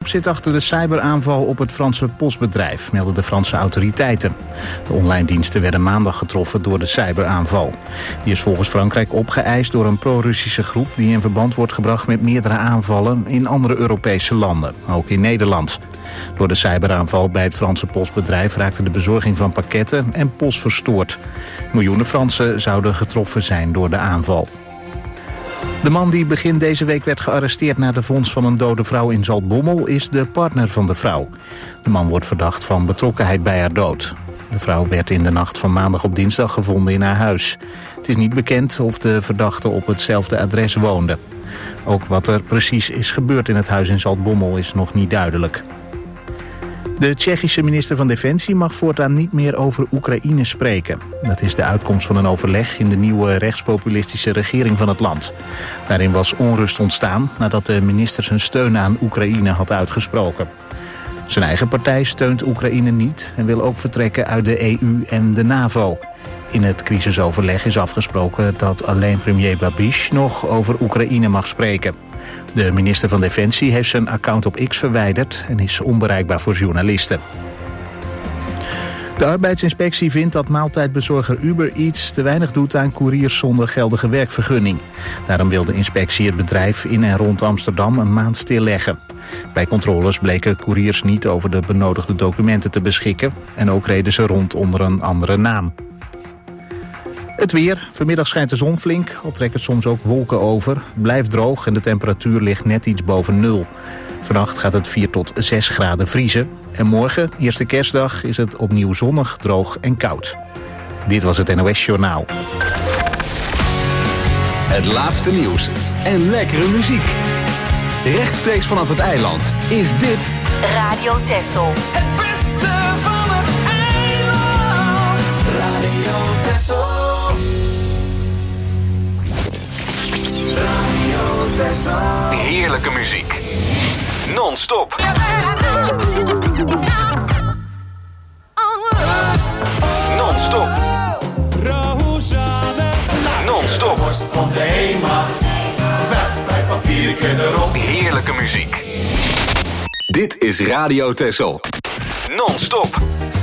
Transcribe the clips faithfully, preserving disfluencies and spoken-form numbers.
zit achter de cyberaanval op het Franse postbedrijf, melden de Franse autoriteiten. De online diensten werden maandag getroffen door de cyberaanval. Die is volgens Frankrijk opgeëist door een pro-Russische groep die in verband wordt gebracht met meerdere aanvallen in andere Europese landen, ook in Nederland. Door de cyberaanval bij het Franse postbedrijf raakte de bezorging van pakketten en post verstoord. Miljoenen Fransen zouden getroffen zijn door de aanval. De man die begin deze week werd gearresteerd na de vondst van een dode vrouw in Zaltbommel is de partner van de vrouw. De man wordt verdacht van betrokkenheid bij haar dood. De vrouw werd in de nacht van maandag op dinsdag gevonden in haar huis. Het is niet bekend of de verdachte op hetzelfde adres woonde. Ook wat er precies is gebeurd in het huis in Zaltbommel is nog niet duidelijk. De Tsjechische minister van Defensie mag voortaan niet meer over Oekraïne spreken. Dat is de uitkomst van een overleg in de nieuwe rechtspopulistische regering van het land. Daarin was onrust ontstaan nadat de minister zijn steun aan Oekraïne had uitgesproken. Zijn eigen partij steunt Oekraïne niet en wil ook vertrekken uit de E U en de NAVO. In het crisisoverleg is afgesproken dat alleen premier Babiš nog over Oekraïne mag spreken. De minister van Defensie heeft zijn account op X verwijderd en is onbereikbaar voor journalisten. De arbeidsinspectie vindt dat maaltijdbezorger Uber Eats te weinig doet aan couriers zonder geldige werkvergunning. Daarom wil de inspectie het bedrijf in en rond Amsterdam een maand stilleggen. Bij controles bleken couriers niet over de benodigde documenten te beschikken en ook reden ze rond onder een andere naam. Het weer. Vanmiddag schijnt de zon flink, al trekken soms ook wolken over. Het blijft droog en de temperatuur ligt net iets boven nul. Vannacht gaat het vier tot zes graden vriezen. En morgen, eerste kerstdag, is het opnieuw zonnig, droog en koud. Dit was het N O S Journaal. Het laatste nieuws en lekkere muziek. Rechtstreeks vanaf het eiland is dit Radio Texel. Het beste van het eiland. Radio Texel. Radio Texel. heerlijke muziek. Non-stop. Non-stop. Non-stop. Van de HEMA, vet bij papiertje erop. Heerlijke muziek. Dit is Radio Texel. Non-stop.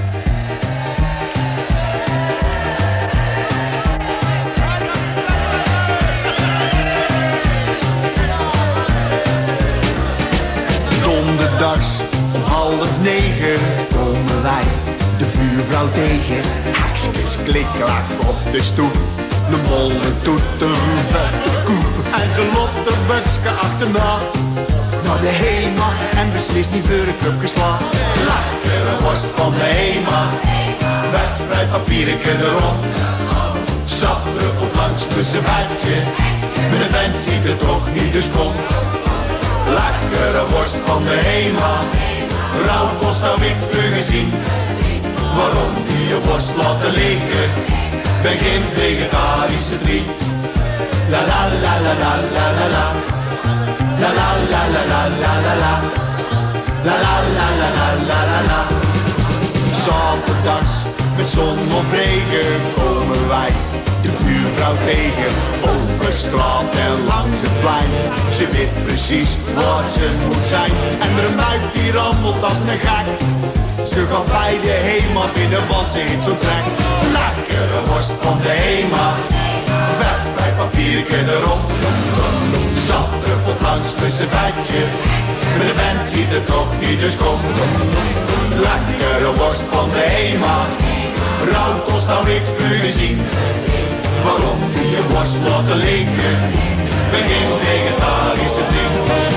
Donderdags om half negen komen wij de buurvrouw tegen. Haksjes klikklak op de stoep. De molen doet een vette koep. En ze loopt de bukske achterna naar de HEMA en beslist die voor een cup geslagen. Lekkere worst van de HEMA, vetvrij papiertje erop. Sap druppelt langs tussen vetje, met een vent ziet het toch niet, dus kom. Lekkere worst van de HEMA, rauwkost heb ik veel gezien. Waarom die je worst laten liggen? Ben geen vegetarische vriend. La la la la la la la la. La la la la la la la la. La la la la la la la la. Zaterdags met zon of regen komen wij de buurvrouw tegen. Over straat en langs het plein. Ze weet precies waar ze moet zijn. En er een meid die rammelt als een gek. Ze gaat bij de HEMA binnen, want ze heeft zo'n trek. Lekkere worst van de HEMA, vet bij papiertje erop. Zat druppelt langs tussen vetje, maar de vent ziet het toch niet, dus kom. Lekkere worst van de HEMA, rauwkost hou ik vuur gezien. Waarom die je worst laten liggen? Ben geen vegetarische vriend.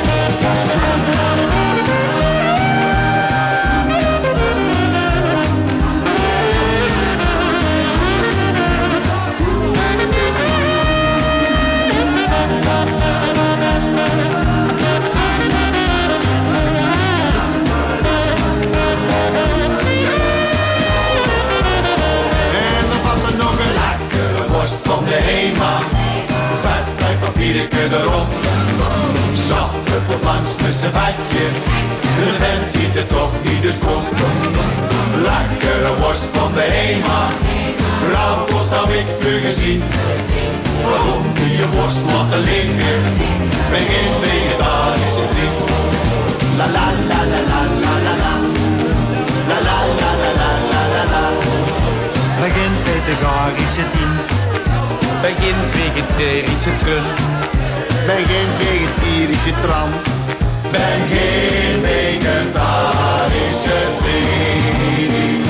Papiertje erop, zat druppelt langs tussen vetje. De vent ziet het toch niet, dus kom. Lekkere worst van de HEMA, rauwkost heb ik veel gezien. Waarom die je worst laten liggen? Ben geen vegetarische vriend. La la la ben geen vegetarische trun. Ben geen vegetarische tram. Ben geen vegetarische vriend.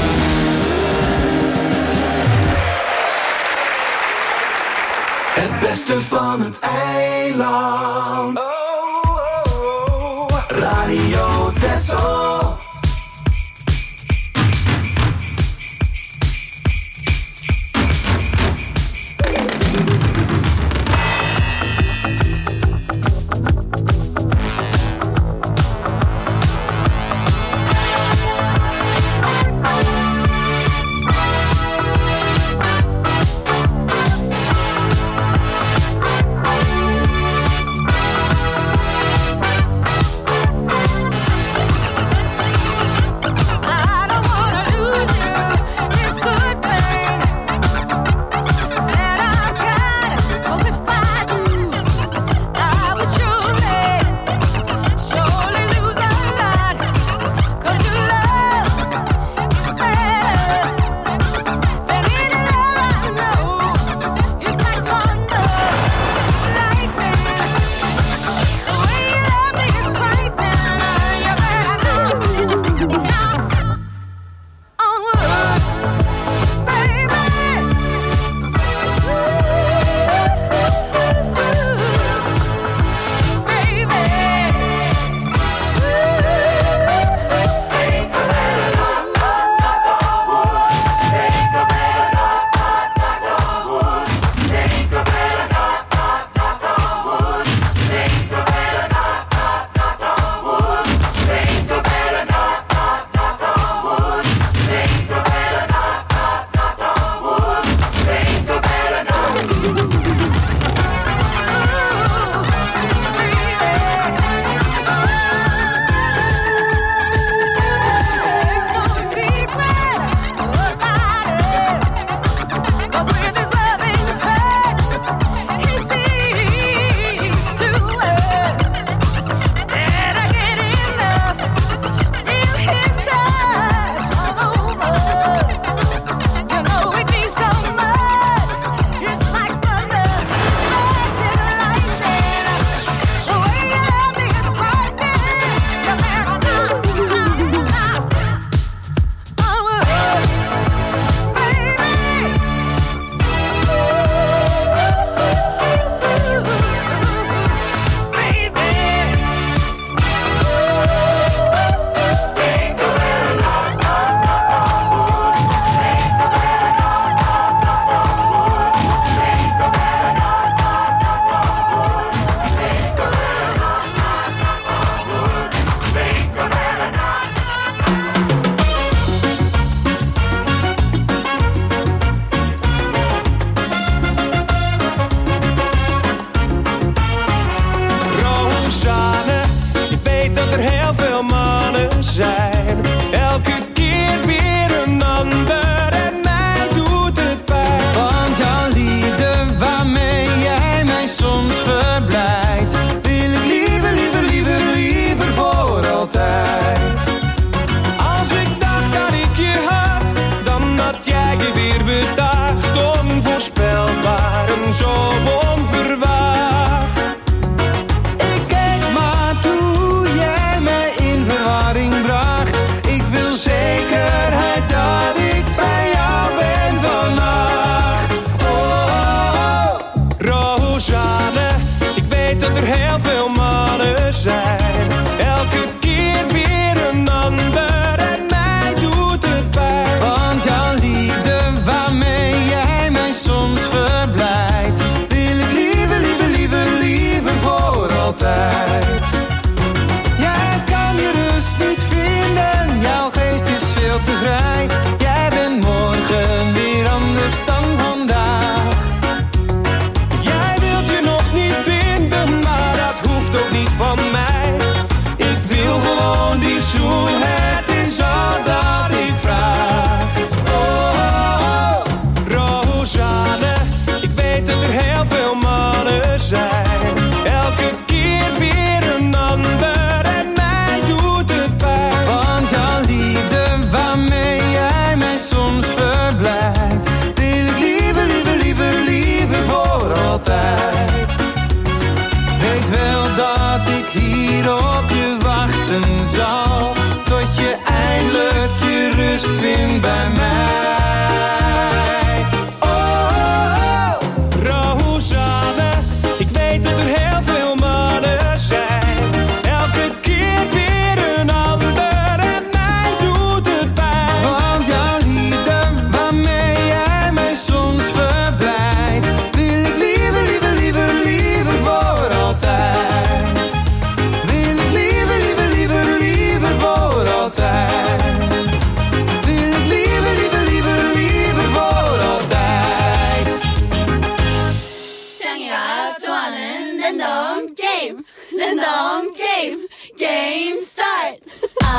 Het beste van het eiland. Oh, oh, oh. Radio Texel.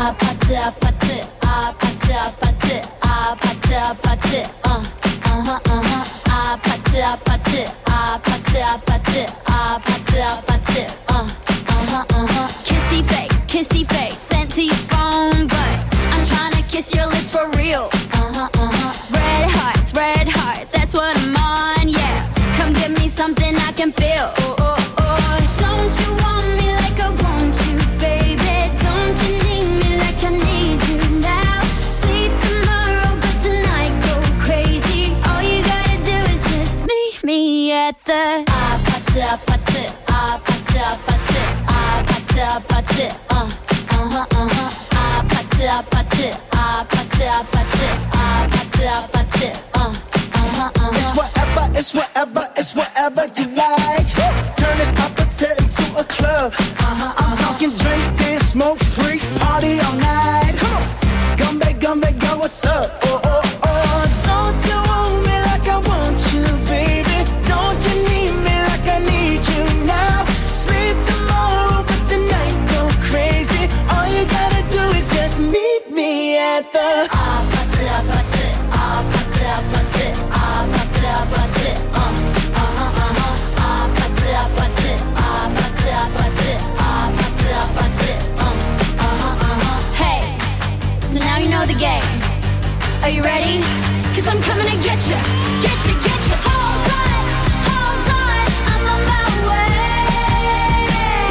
아파트 아파트 아파트 아파트 아파트 아파트 어 어허 어허 아파트 아파트 아파트 아파트 아파트 아파트 어 어허 어허 kissy face kissy face sent to your phone but I'm trying to kiss your lips for real uh-huh uh-huh red hearts red hearts that's what I'm on yeah come give me something I can feel oh oh oh don't you want me like I want you baby don't you need me like I need you now sleep tomorrow but tonight go crazy all you gotta do is just meet me at the 아파트 아파트 아파트 아파트 아파트 아파트 어 어허 어허 아파트 아파트 아파트 아파트 아파트 아파트 어 어허 어허 It's whatever, it's whatever, it's whatever you like. Turn this appetite into a club. Uh-huh, I'm uh-huh. talking drink, dance, smoke, freak, party all night. Come on, come back, come back, girl, what's up? Oh, oh, oh, don't you want me like I want you, baby? Don't you need me like I need you now? Sleep tomorrow, but tonight go crazy. All you gotta do is just meet me at the 아파트 아파트 아파트 아파트 아파트 아파트 어 어허 어허 아파트 아파트 아파트 아파트 아파트 아파트 어 어허 어허 Hey, so now you know the game. Are you ready? Cause I'm coming to get you, get you, get you. Hold on, hold on, I'm on my way.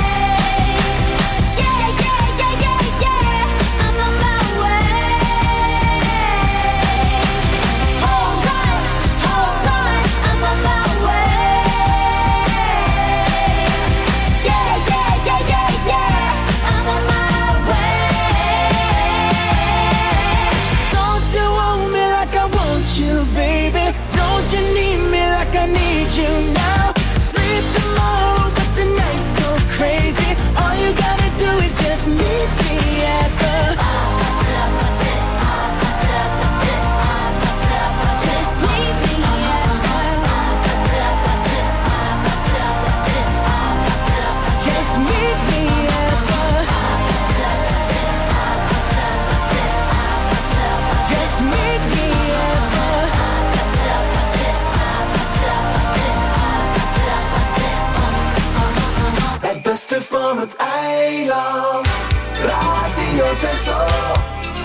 Yeah, yeah, yeah, yeah, yeah, I'm on my way. Hold on, hold on, I'm on my way. Yeah, yeah, yeah, yeah, yeah, I'm on my way. Don't you want me like I want you, baby? Don't you need me like I need you now? Sleep tomorrow, but tonight go crazy. All you gotta do is just meet me at the 아파트 아파트 아파트 아파트 아파트 아파트 Just meet me at the 아파트 아파트 아파트 아파트 아파트 아파트 Just meet me at the 아파트 아파트 아파트 아파트 아파트 아파트 Just meet me at the 아파트 아파트 아파트 아파트 아파트 아파트 Het beste van het eiland. Radio Texel.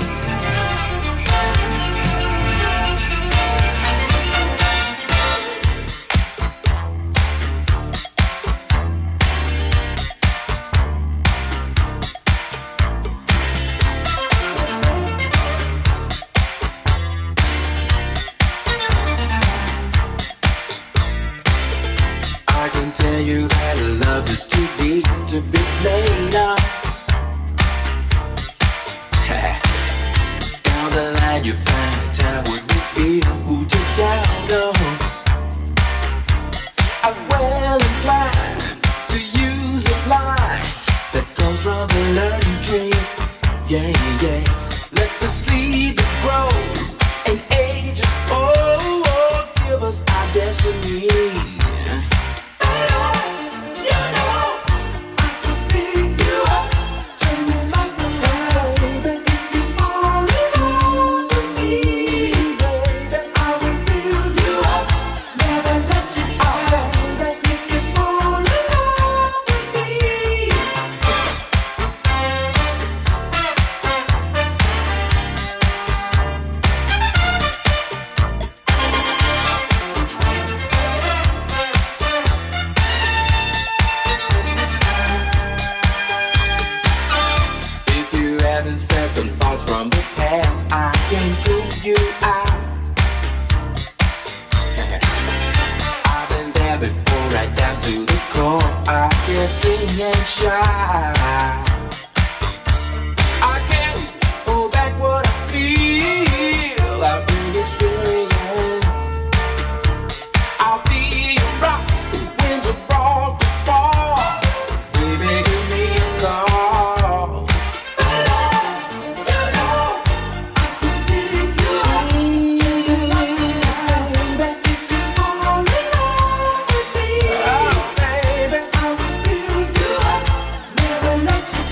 I can tell you that love is too deep to be played up. Down the line you find time when you feel who took out of. I'm well inclined to use a light that comes from the learning tree. Yeah, yeah. Let the seed that grows and ages, oh, oh give us our destiny. Second thoughts from the past, I can prove you out. I've been there before, right down to the core. I can sing and shout. I can't hold back what I feel. I've been experienced. I'll be a rock when you're brought to fall. Baby, give me a call. Let you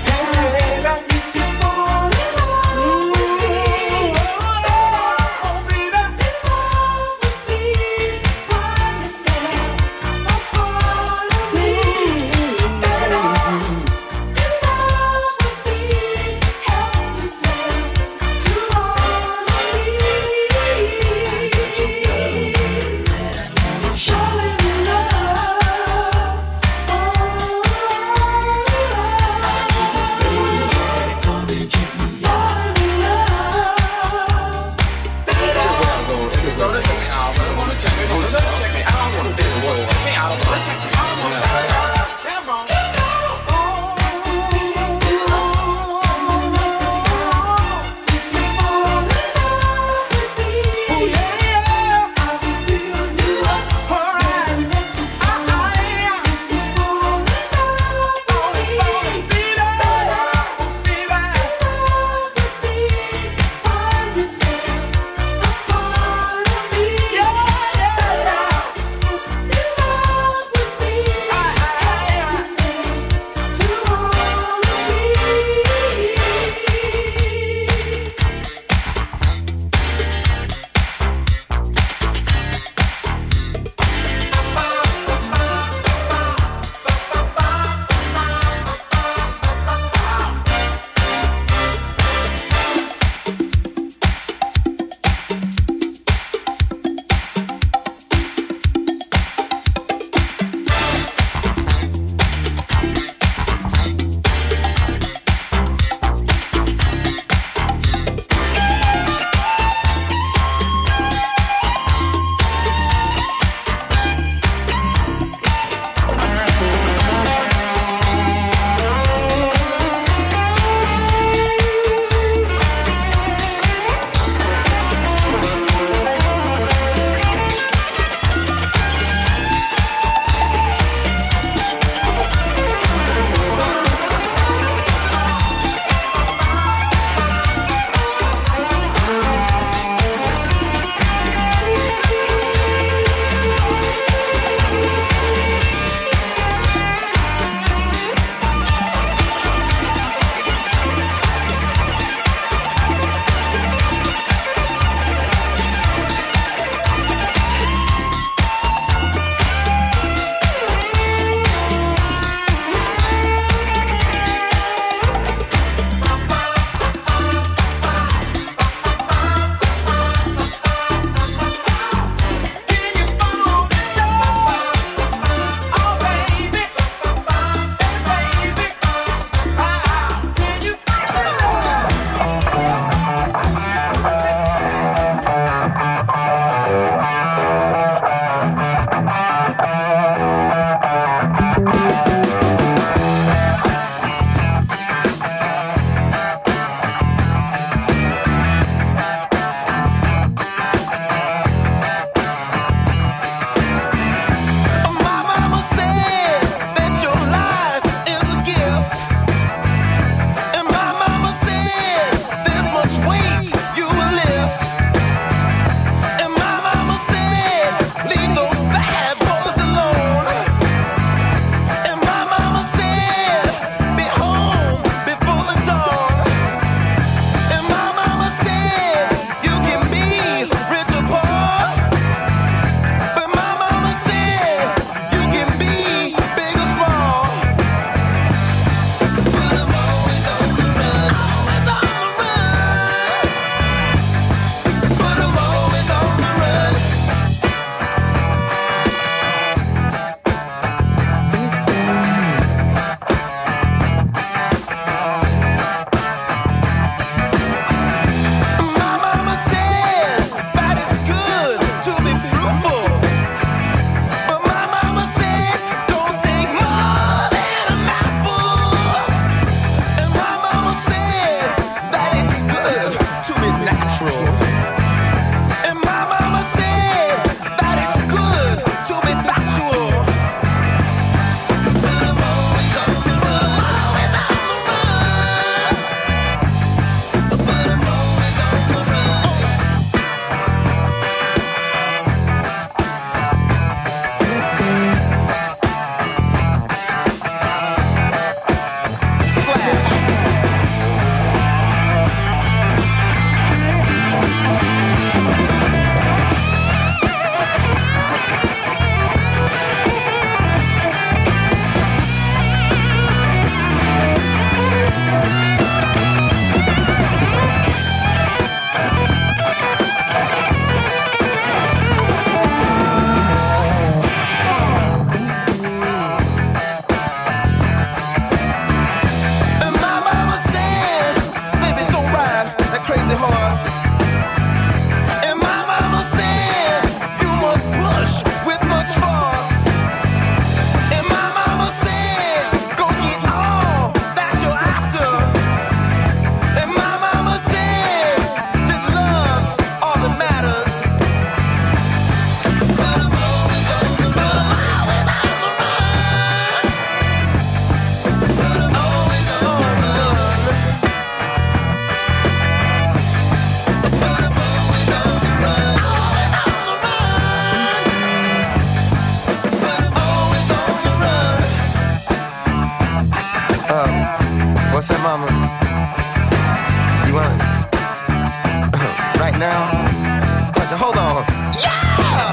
You want right now? Hold on. Yeah!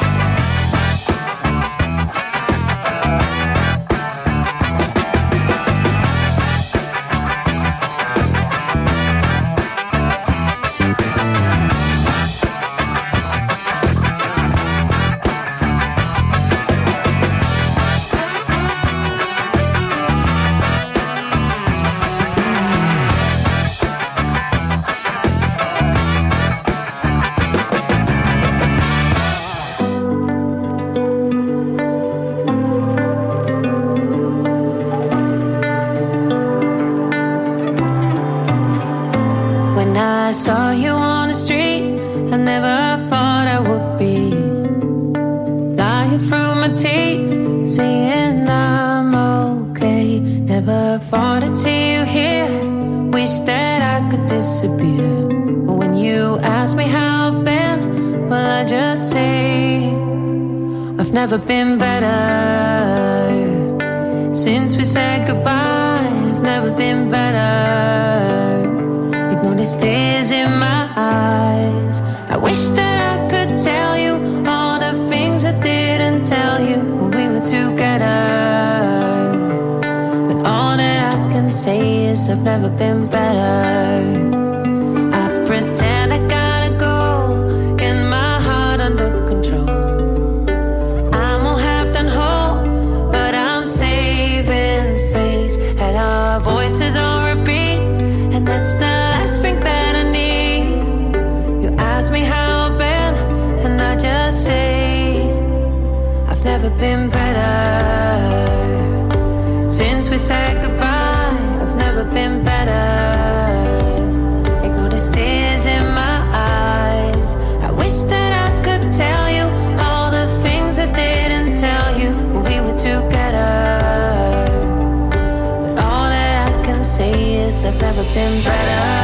Saw you on the street, I never thought I would be lying through my teeth, saying I'm okay. Never thought I'd see you here, wish that I could disappear. But when you ask me how I've been, well I just say I've never been better. Since we said goodbye, I've never been better. Notice tears in my eyes. I wish that I could tell you all the things I didn't tell you when we were together. But all that I can say is I've never been better. I pretend I gotta go, get my heart under control. I'm all half done whole, but I'm saving face. And our voices on repeat, and that's the thing that I need. You ask me how I've been, and I just say I've never been better. Since we said goodbye, I've never been better. Ignore the tears in my eyes. I wish that I could tell you all the things I didn't tell you when we were together. But all that I can say is I've never been better.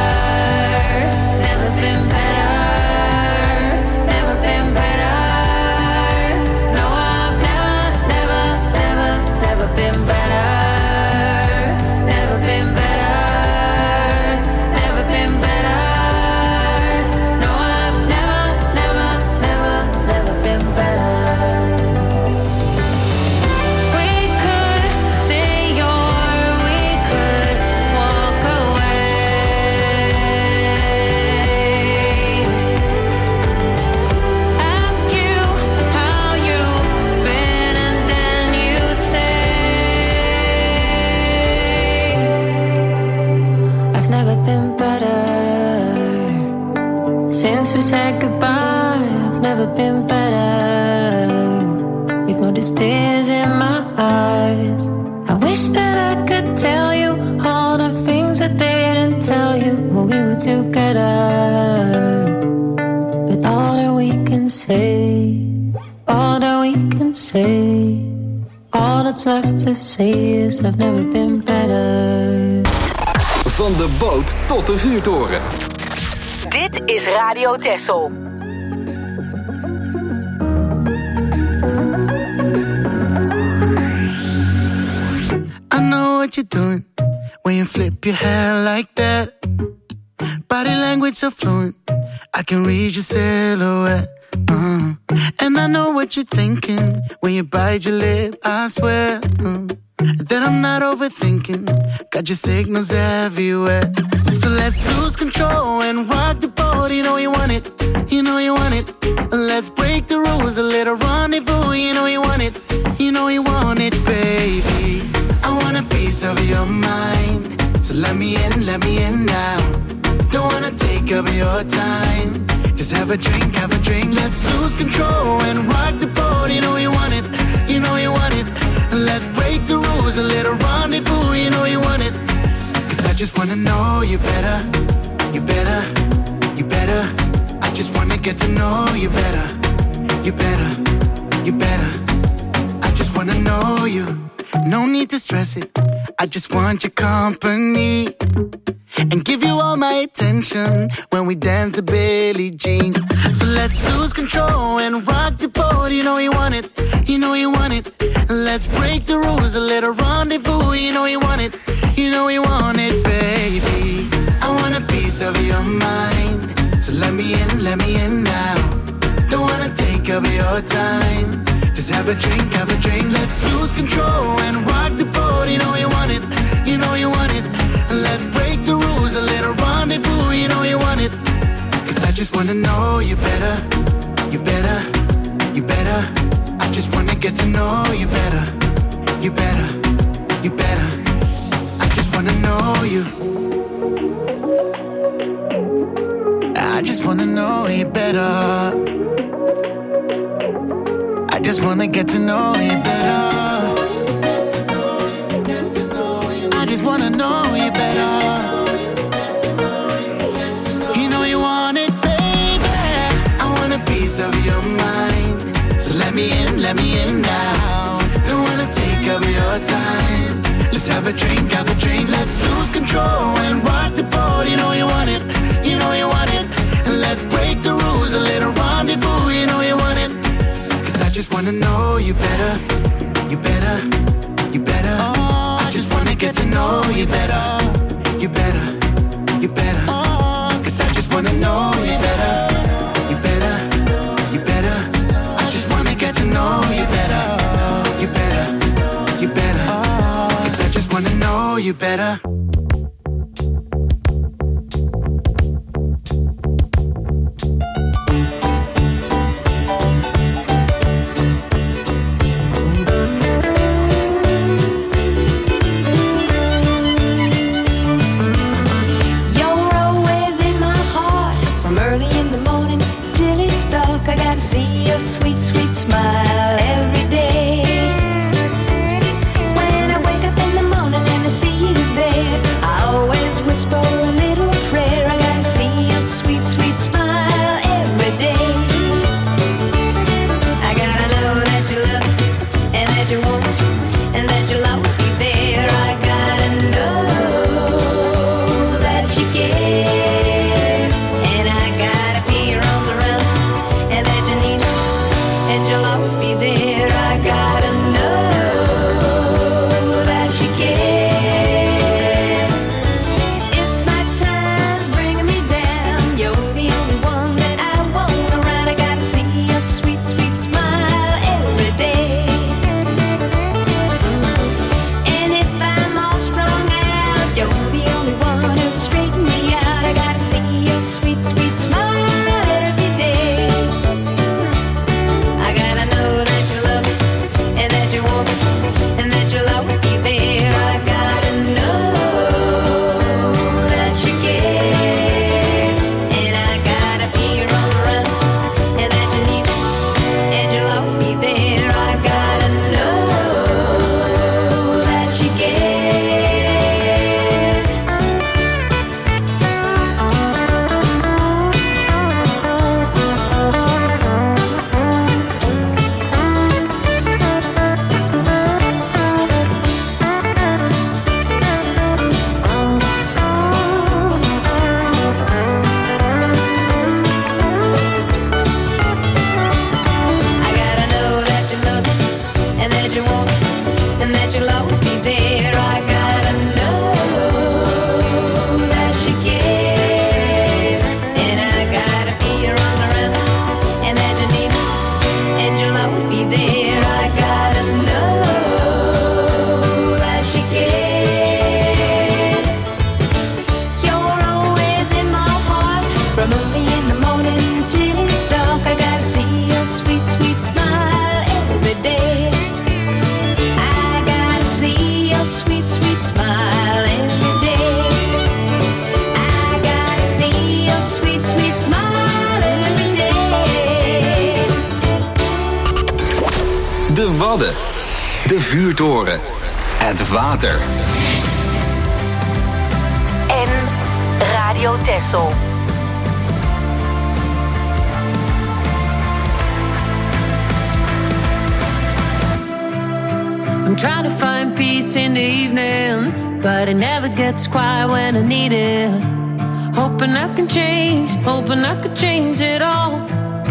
Since we said goodbye, I've never been better. Ignore the tears in my eyes. I wish that I could tell you all the things I didn't tell you when we were together. But all that we can say, all that we can say, all that's left to say is I've never been better. Van de boot tot de vuurtoren. Dit is Radio Texel. I know what you're doing when you flip your hair like that. Body language so fluent, I can read your silhouette. Uh. And I know what you're thinking when you bite your lip, I swear uh. that I'm not overthinking. Got your signals everywhere. So let's lose control and rock the boat. You know you want it, you know you want it. Let's break the rules, a little rendezvous. You know you want it, you know you want it, baby. I want a piece of your mind, so let me in, let me in now. Don't wanna take up your time, just have a drink, have a drink. Let's lose control and rock the boat. You know you want it, you know you want it. Let's break the rules, a little rendezvous. You know you want it, cause I just wanna know you better, you better, you better. I just wanna get to know you better, you better, you better. I just wanna know you, no need to stress it. I just want your company and give you all my attention when we dance to Billie Jean. So let's lose control and rock the boat. You know you want it, you know you want it. Let's break the rules, a little rendezvous. You know you want it, you know you want it, baby. I want a piece of your mind. So let me in, let me in now. Don't wanna take up your time. Just have a drink, have a drink. Let's lose control and rock the boat. You know you want it, you know you want it. Let's break the rules, a little rendezvous. You know you want it. Cause I just wanna know you better, you better, you better. I just wanna get to know you better, you better, you better. I just wanna know you. I just wanna know you better. I just wanna get to know you better. I just wanna know you better. You know you want it, baby. I want a piece of your mind. So let me in, let me in now. Don't wanna take up your time. Let's have a drink, have a drink. Let's lose control and rock the boat. You know you want it, you know you want it. And let's break the rules, a little rendezvous. You know you want it. Cause I just wanna know you better, you better, you better. Oh, I just wanna get to know you better, you better, you better. Cause I just wanna know you better, you better, you better. I just wanna get to know you better, you better, you better. Cause I just wanna know you better. De vuurtoren. Het water. En Radio Texel. I'm trying to find peace in the evening, but it never gets quiet when I need it. Hoping I can change, hoping I could change it all.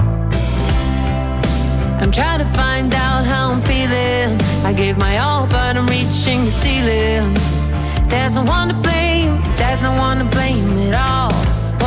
I'm trying to find out how I'm feeling. I gave my all, but I'm reaching the ceiling. There's no one to blame, there's no one to blame at all.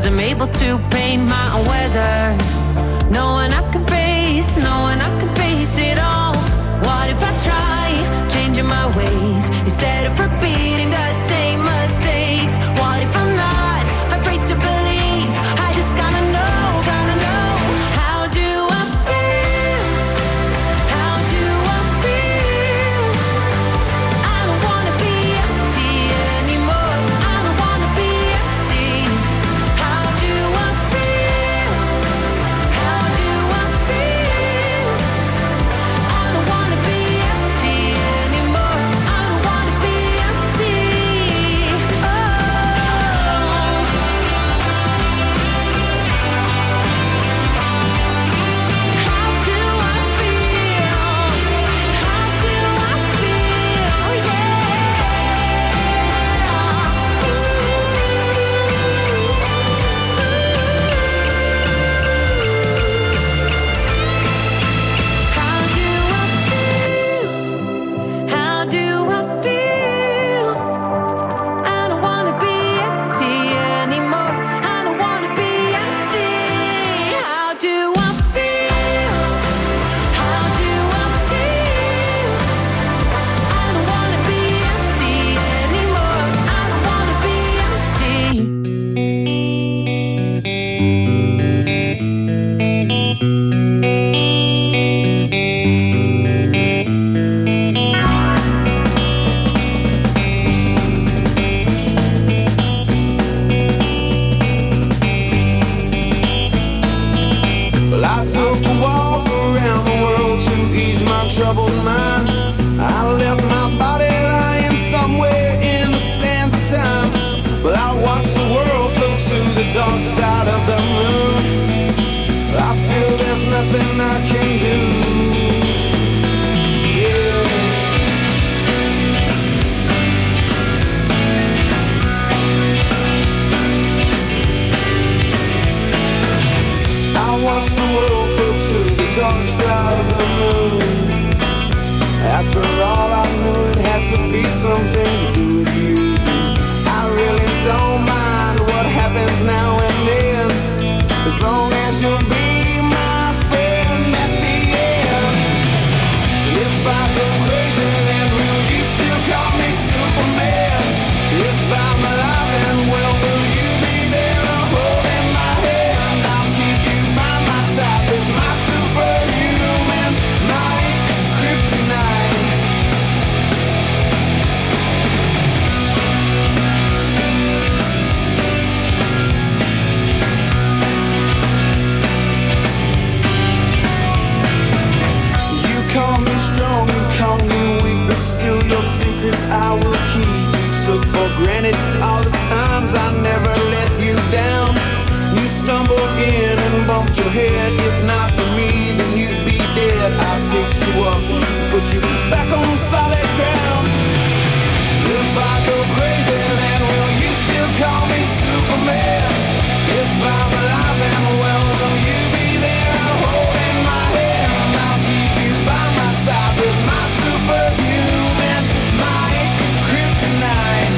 'cause I'm able to paint my own weather. Knowing I can face, knowing I can face it all. What if I try changing my ways instead of repeating the same mistakes? What if I'm not afraid to believe? I just gotta know, gotta know. How do I feel? How do I feel? I don't wanna be empty anymore. I don't wanna be empty. How do I feel? How do I feel? I don't wanna be empty anymore. I don't wanna be empty. Oh. How do I feel? How do I feel? How do I feel? How do I feel? I don't wanna be empty anymore. I don't wanna be empty. How do I feel? How do I feel? I don't wanna be empty anymore. I don't wanna be empty. Well, I took a walk around the world to ease my troubled mind. I left my body lying somewhere in the sands of time. But I watched the world float to the dark side of the moon. I feel there's nothing I can do. Yeah. I watched the world float to the dark side of the moon. After all, I knew it had to be something to do with you. I really don't mind what happens now and then, as long as you'll be my friend at the end. If I go crazy, then will you still call me Superman? If I'm alive and well, will you be there holding my hand? I'll keep you by my side with my superhuman, my kryptonite. You call me strong, you call me weak, but still your secrets I will keep. You took for granted all the times I never let you down. You stumbled in and bumped your head. If not for me, then you'd be dead. I picked you up, put you back on solid ground. If I go crazy, then will you still call me Superman? If I'm alive and well, will you be there holding my hand? I'll keep you by my side with my superhuman, my kryptonite.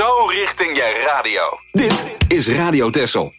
zo richting je radio. Dit is Radio Texel.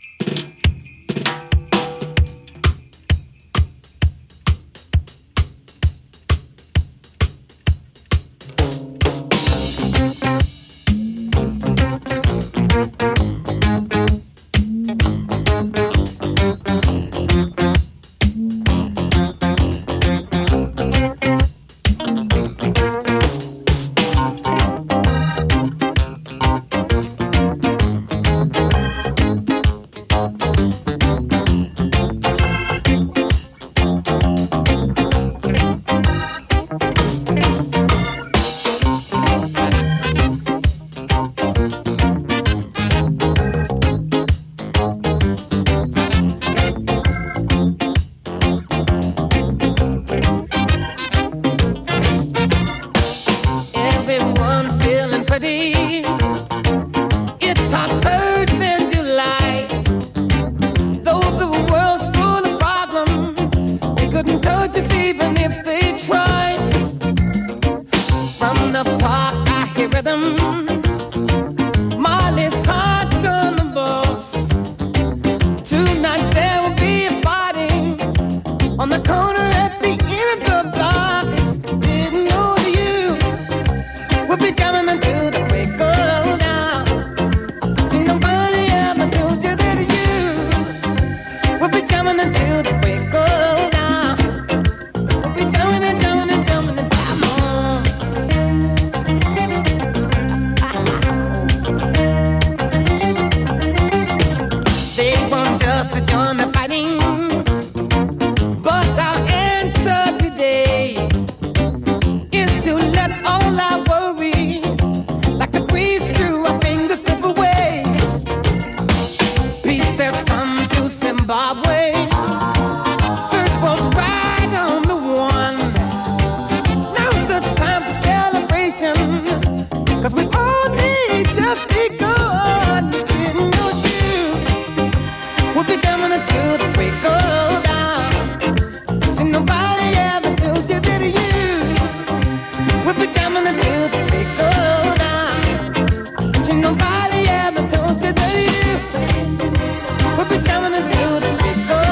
Nobody ever told you that you would be jamming until the break of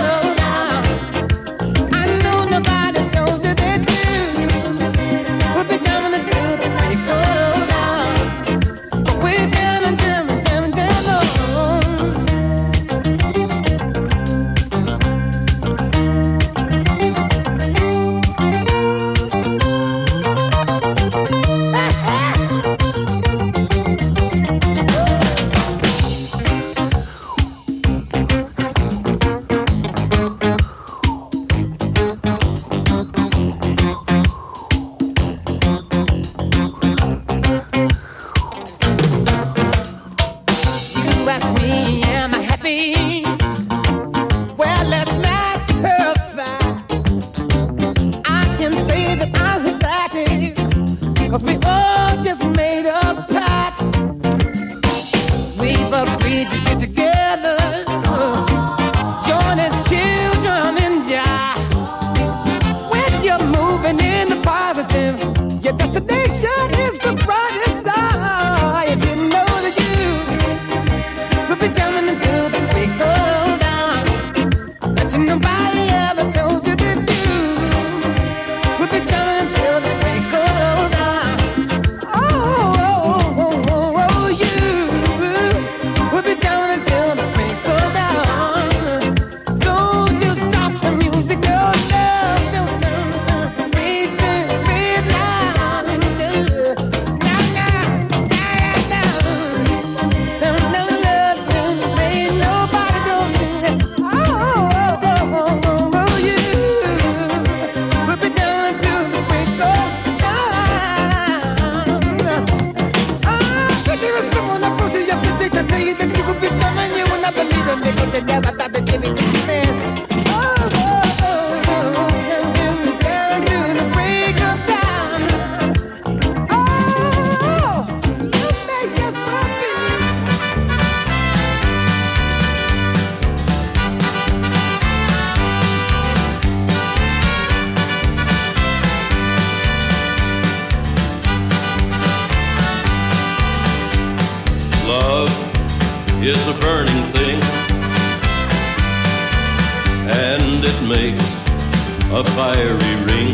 makes a fiery ring.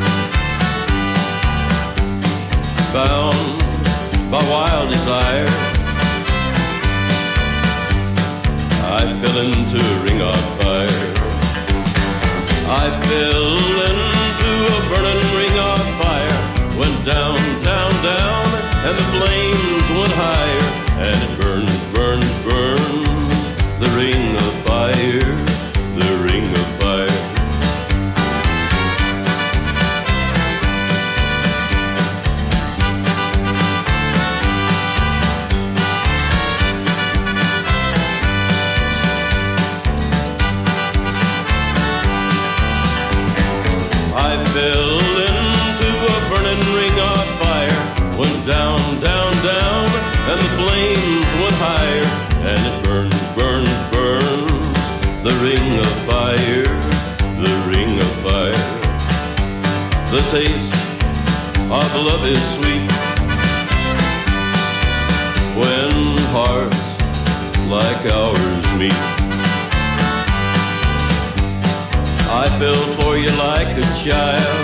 Bound by wild desire, I fell into a ring of fire. I fell into a burning ring of fire. Went down, down, down, and the flames went higher. And it burns, burns, burns, the ring of fire, the ring of fire. I fell into a burning ring of fire. Went down, down, down, and the flames went higher. And it burns, burns, burns, the ring of fire, the ring of fire. The taste of love is sweet when hearts like ours meet. I fell for you like a child.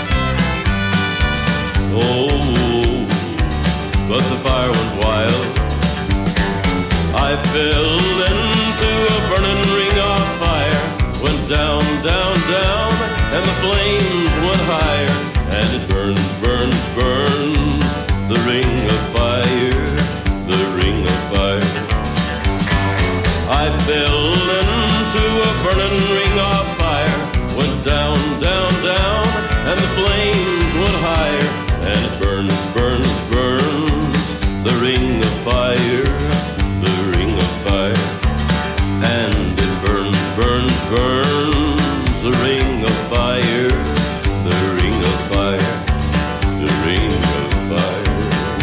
Oh, but the fire went wild. I fell into a burning ring of fire. Went down, down, down, and the flames went higher. And it burns, burns, burns, the ring of fire, the ring of fire. I fell into a burning ring of fire. Went down, down, down, and the flames went higher. And it burns, burns, burns, the ring of fire, the ring of fire. And it burns, burns, burns, the ring of fire, the ring of fire, the ring of fire.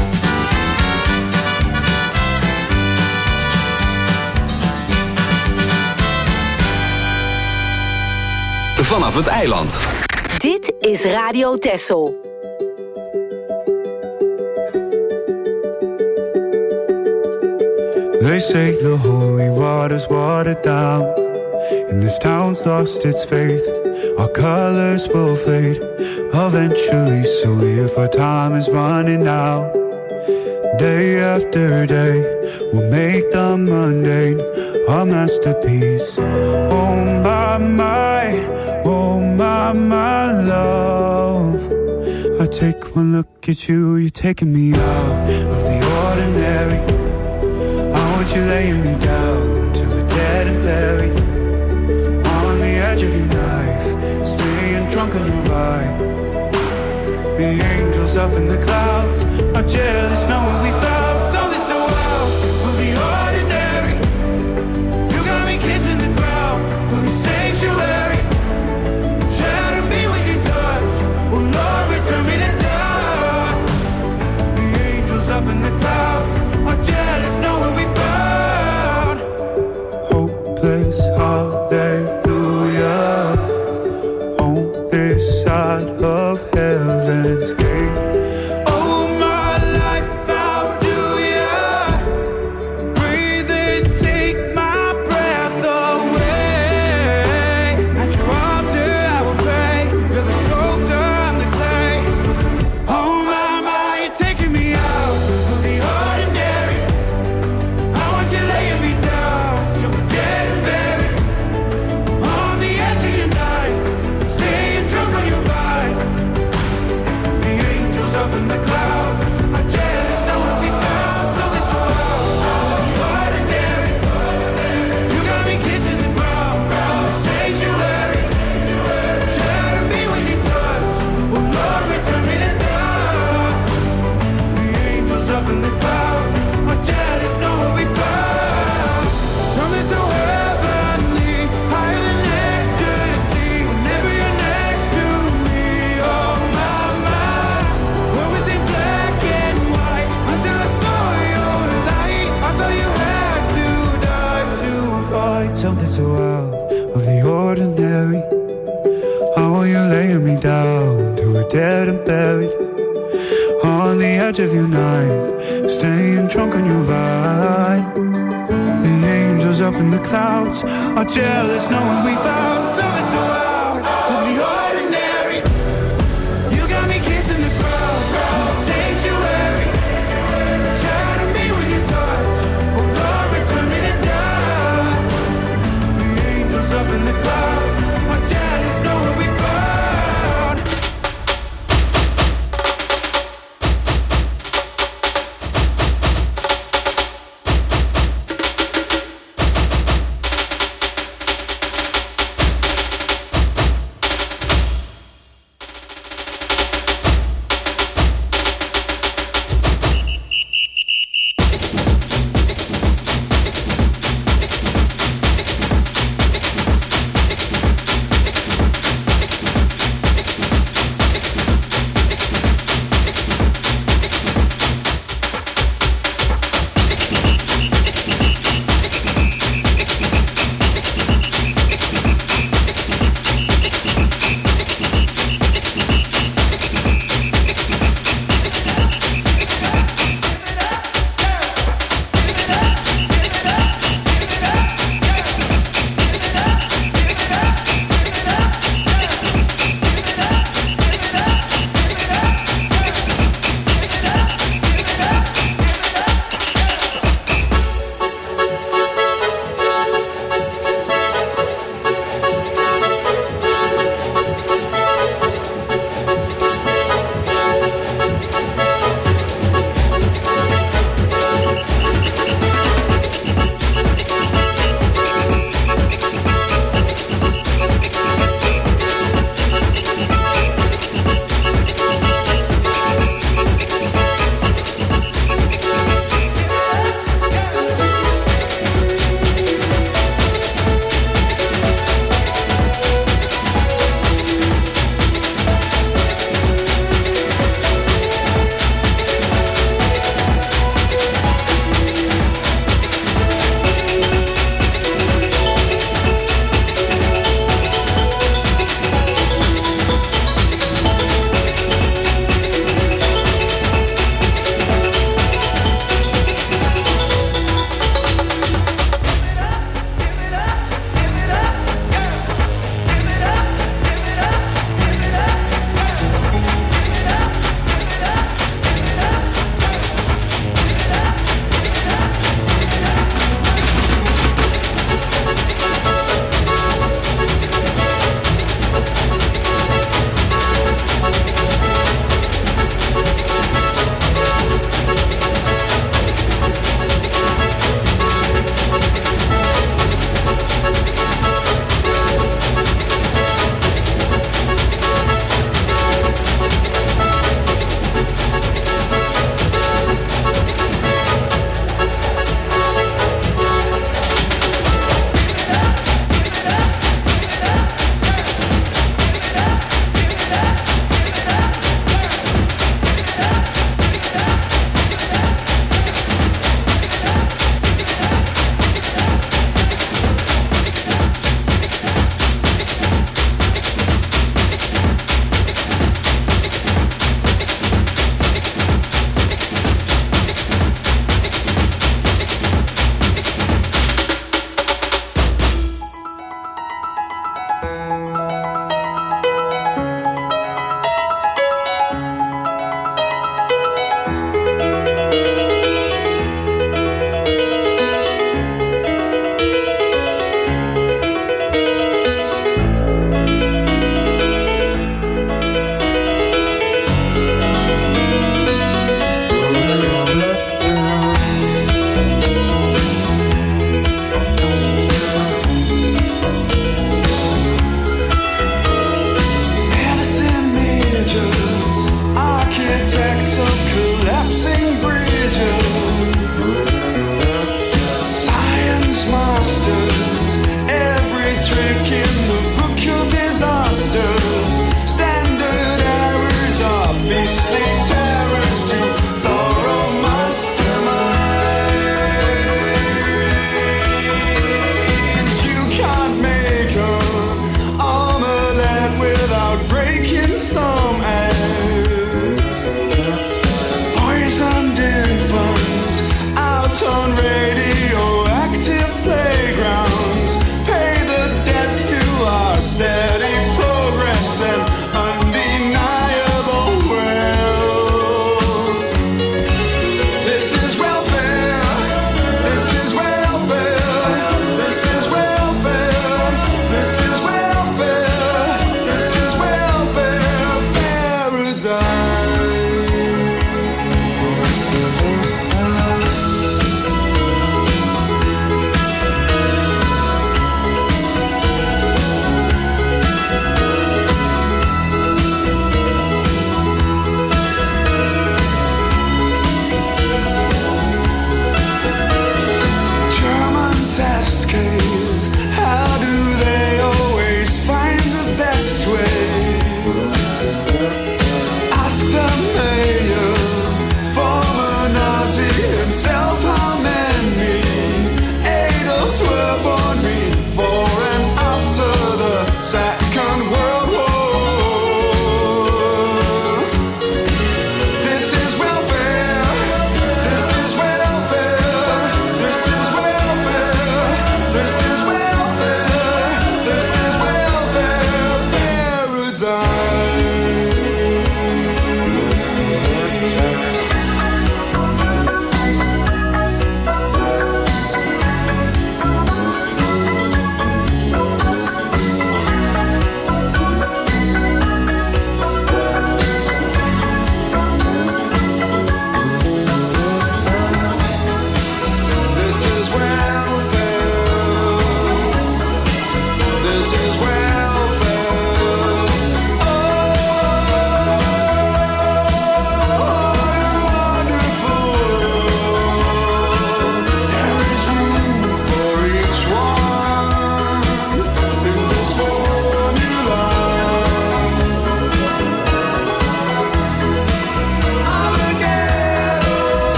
Vanaf het eiland. Dit is Radio Texel. They say the holy water's watered down, and this town's lost its faith. Our colors will fade eventually, so if our time is running out, day after day, we'll make the mundane our masterpiece. Oh my, my, oh my, my love. I take one look at you, you're taking me out of the ordinary. I want you laying me down till we're dead and buried, on the edge of your knife, staying drunk on your ride. The angels up in the clouds are jealous knowing we found something so wild of the ordinary. You got me kissing the ground of your sanctuary. Shatter me with your touch, oh Lord, return me to dust. The angels up in the clouds are jealous knowing we found hopeless hallelujah on this side of heaven's gate. Oh my life, how do ya breathe and take my breath away? At your altar I will pray, you're the sculptor, I'm the clay. Oh my, my, you're taking me out of the ordinary. I want you laying me down till we're dead and buried, on the edge of your night, staying drunk on your ride. The angels up in the clouds are jealous knowing we found something so wild, ordinary. You got me kissing the ground, sanctuary. Shatter me with your touch, oh Lord, return me to dust. The angels up in the clouds are jealous knowing we found something so heavenly, higher than ecstasy. Whenever you're next to me, oh my, my. What was in black and white until I saw your light? I thought you had to die to find something so out of the ordinary. How are you laying me down till we're dead and buried, on the edge of your night, staying drunk on your ride. The angels up in the clouds are jealous knowing we found something so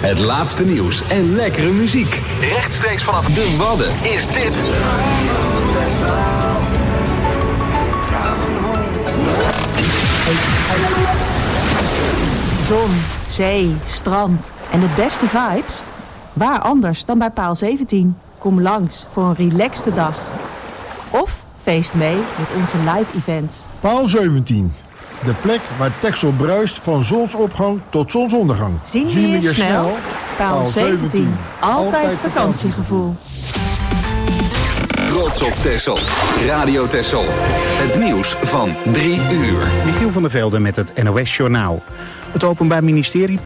Het laatste nieuws en lekkere muziek. Rechtstreeks vanaf de Wadden is dit... Zon, zee, strand en de beste vibes? Waar anders dan bij Paal zeventien? Kom langs voor een relaxte dag. Of feest mee met onze live events. Paal zeventien. De plek waar Texel bruist van zonsopgang tot zonsondergang. Zien we je snel? snel? Paal zeventien. Altijd vakantiegevoel. Trots op Texel. Radio Texel. Het nieuws van drie uur. Michiel van der Velde met het N O S Journaal. Het Openbaar Ministerie